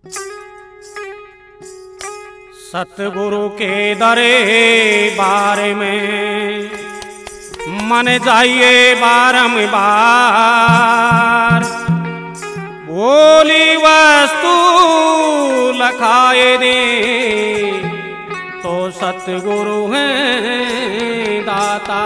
सतगुरु के दरबार में मन जाइए बारंबार, बोली वस्तु लखाए दे तो सतगुरु हैं दाता।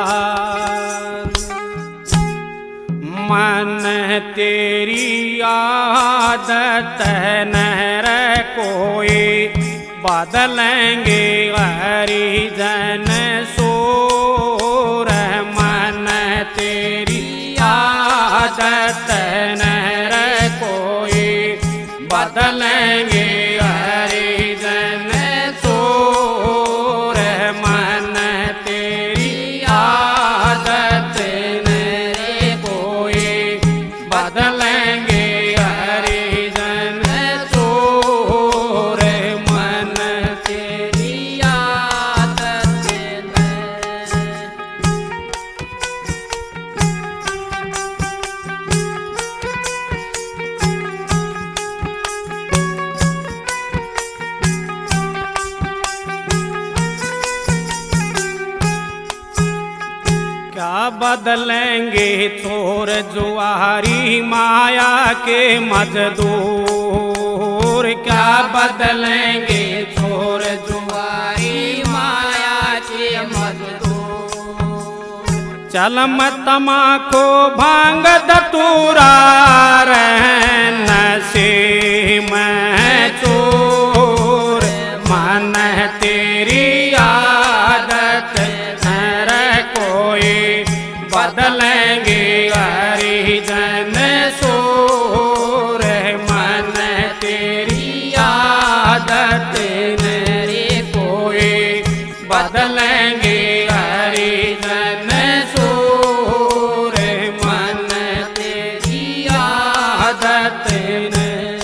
मन तेरी आदत न कोई बदलेंगे हरिजन सोर। मन तेरी आदत न कोई बदलेंगे हरिजन सोर। मन तेरी आदत न कोई बदलेंगे हरिजन सोर। मन तेरी आदत न। क्या बदलेंगे चोर जुआरी माया के मजदूर। क्या बदलेंगे चोर जुआरी माया के मजदूर। चलम तमाको भांग धतूरा नशे में चोर। मन तेरी आदत न कोई बदलेंगे हरिजन सोर। मन तेरी आदत न कोई बदलेंगे हरिजन सोर। मन तेरी आदत न।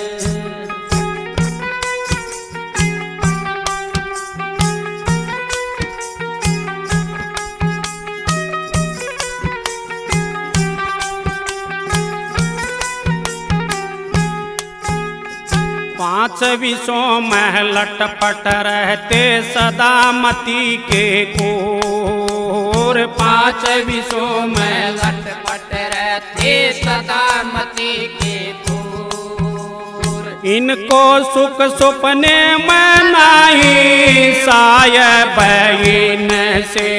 पांच विषयों में लटपट रहते सदा मती के कोर। पांच विषयों में लटपट रहते सदा मती के कोर। इनको सुख सुपने में नहीं सायब इनसे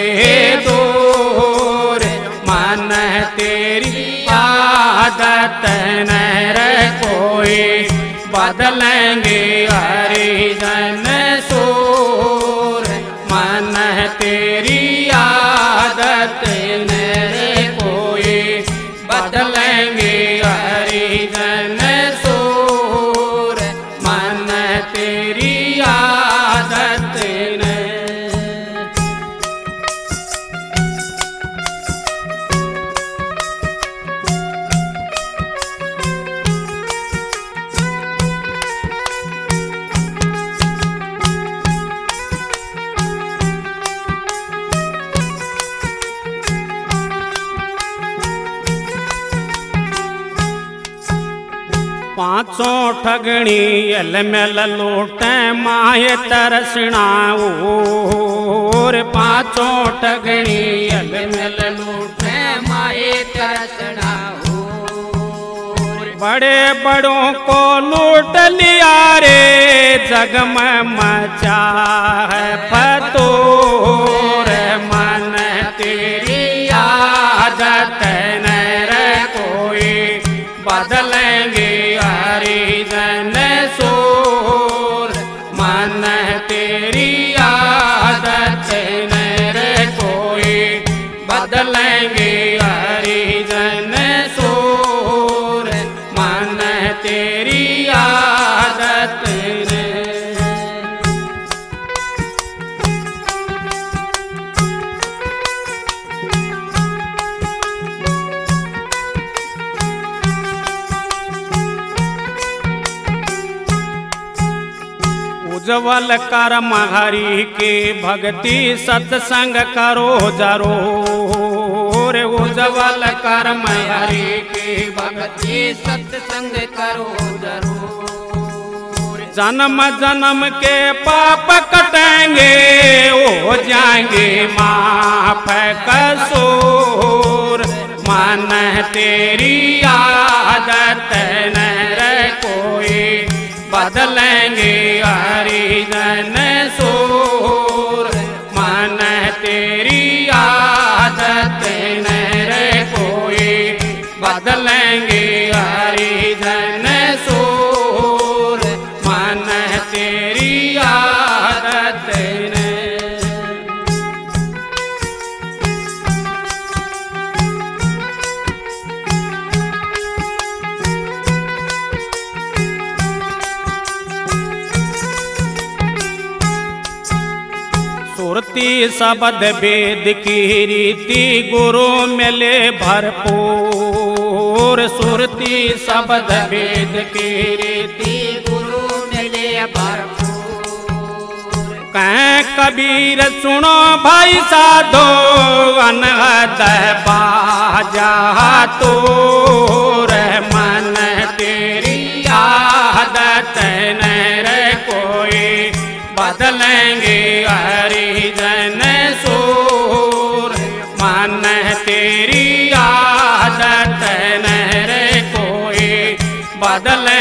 दूर। मन तेरी आदत न कोई बदलेंगे हरिजन सोर। मन तेरी आदत न कोई बदलेंगे हरिजन सोर। मन तेरी आदत न। पांचों ठगणी एलमेल लूटे माये तरसना और। पांचों ठगणी एलमेल लूटे माये तरसना और। बड़े बड़ों को लूट लिया रे जग में मचा है फतूर। मन तेरी आदत न कोई बदलेंगे हरिजन सोर। मन तेरी आदत न कोई बदलेंगे हरिजन सोर। मन तेरी आदत न। उज्जवल कर्म हरि के भक्ति सत्संग करो जरूर। उज्जवल कर्म हरि के भक्ति सत्संग करो जरूर। जन्म जन्म के पाप कटेंगे हो जाएंगे माफ कसूर। मन तेरी आदत न रे कोई बदलेंगे हरिजन सूर। मन तेरी आदत न रे कोई बदलेंगे हरिजन सूर। मन तेरी आदत न। सुरती शब्द वेद की रीति गुरु मिले भरपूर। सुरती शब्द वेद की रीति गुरु मिले भरपूर। कहें कबीर सुनो भाई साधो अनहद बाजा तोर। मन तेरी आदत न रे कोई बदलेंगे हरिजन सूर। मन तेरी आदत न रे कोई बदल